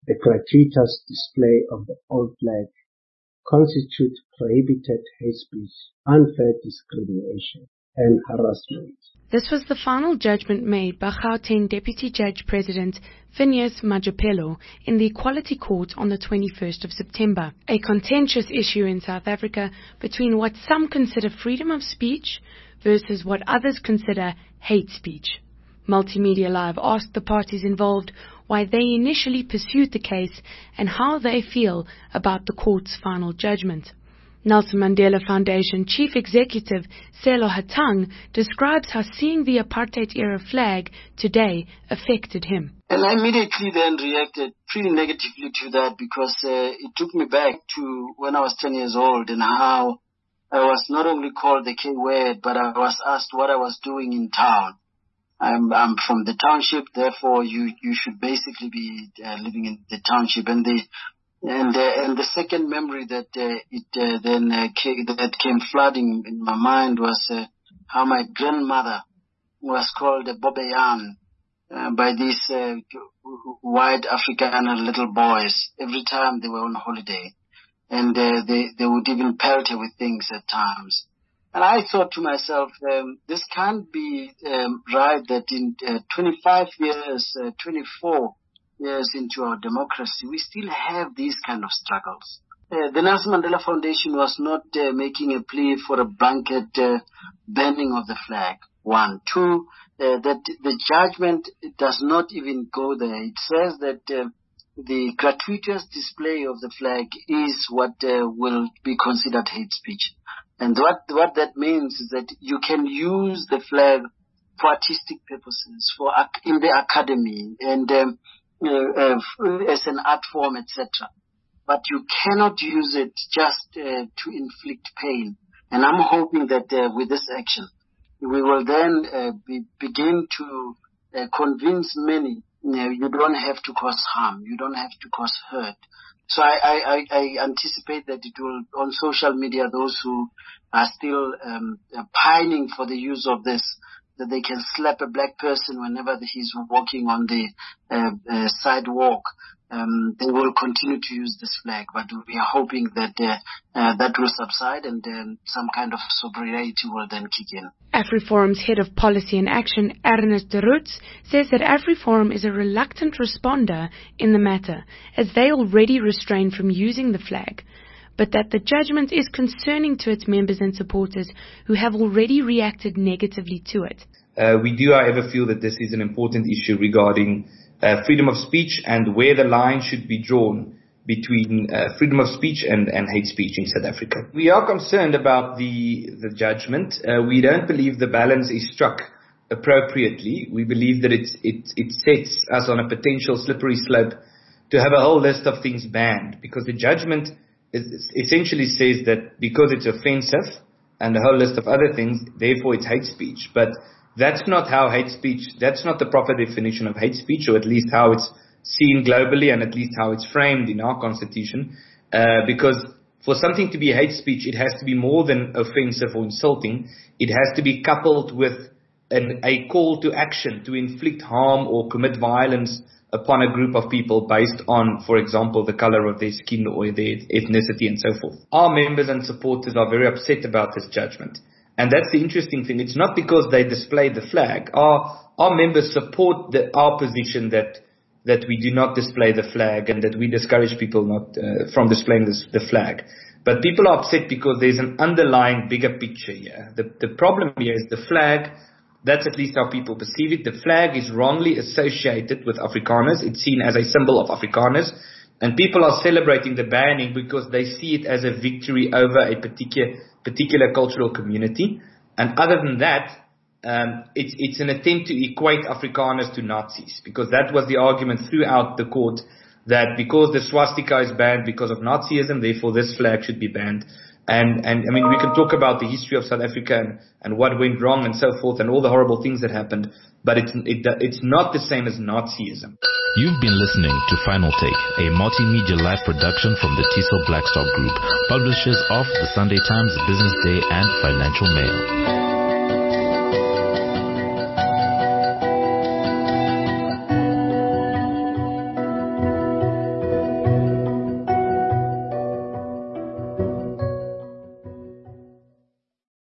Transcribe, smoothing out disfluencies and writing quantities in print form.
The gratuitous display of the old flag constitute prohibited hate speech, unfair discrimination, and harassment. This was the final judgment made by Gauteng Deputy Judge President Phineas Majapelo in the Equality Court on the 21st of September, a contentious issue in South Africa between what some consider freedom of speech versus what others consider hate speech. Multimedia Live asked the parties involved why they initially pursued the case and how they feel about the court's final judgment. Nelson Mandela Foundation Chief Executive Selo Hatang describes how seeing the apartheid-era flag today affected him. And I immediately then reacted pretty negatively to that because it took me back to when I was 10 years old and how I was not only called the K-word, but I was asked what I was doing in town. I'm from the township, therefore you should basically be living in the township. And the second memory that that came flooding in my mind was how my grandmother was called Bobeyan by these white African little boys every time they were on holiday, and they would even pelt her with things at times. And I thought to myself, this can't be right that in 24 years into our democracy, we still have these kind of struggles. The Nelson Mandela Foundation was not making a plea for a blanket banning of the flag. 1. 2, that the judgment does not even go there. It says that the gratuitous display of the flag is what will be considered hate speech. And what that means is that you can use the flag for artistic purposes, in the academy, and as an art form, etc. But you cannot use it just to inflict pain. And I'm hoping that with this action, we will then begin to convince many, you don't have to cause harm, you don't have to cause hurt. So I anticipate that it will, on social media, those who are still pining for the use of this, that they can slap a black person whenever he's walking on the sidewalk. They will continue to use this flag, but we are hoping that that will subside and some kind of sobriety will then kick in. AfriForum's Head of Policy and Action, Ernest de Roots, says that AfriForum is a reluctant responder in the matter, as they already restrain from using the flag, but that the judgment is concerning to its members and supporters who have already reacted negatively to it. We do, however, feel that this is an important issue regarding freedom of speech and where the line should be drawn between freedom of speech and hate speech in South Africa. We are concerned about the judgment. We don't believe the balance is struck appropriately. We believe that it sets us on a potential slippery slope to have a whole list of things banned, because the judgment essentially says that because it's offensive and a whole list of other things, therefore it's hate speech. But that's not how hate speech, that's not the proper definition of hate speech, or at least how it's seen globally and at least how it's framed in our constitution. Because for something to be hate speech, it has to be more than offensive or insulting. It has to be coupled with a call to action to inflict harm or commit violence upon a group of people based on, for example, the color of their skin or their ethnicity and so forth. Our members and supporters are very upset about this judgment. And that's the interesting thing. It's not because they display the flag. Our members support our position that we do not display the flag and that we discourage people not from displaying the flag. But people are upset because there's an underlying bigger picture here. The problem here is the flag. That's at least how people perceive it. The flag is wrongly associated with Afrikaners. It's seen as a symbol of Afrikaners. And people are celebrating the banning because they see it as a victory over a particular cultural community. And other than that, it's an attempt to equate Afrikaners to Nazis, because that was the argument throughout the court, that because the swastika is banned because of Nazism, therefore this flag should be banned. And I mean, we can talk about the history of South Africa and what went wrong and so forth and all the horrible things that happened, but it's not the same as Nazism. You've been listening to Final Take, a multimedia live production from the TESOL Blackstock Group, publishers of the Sunday Times, Business Day, and Financial Mail.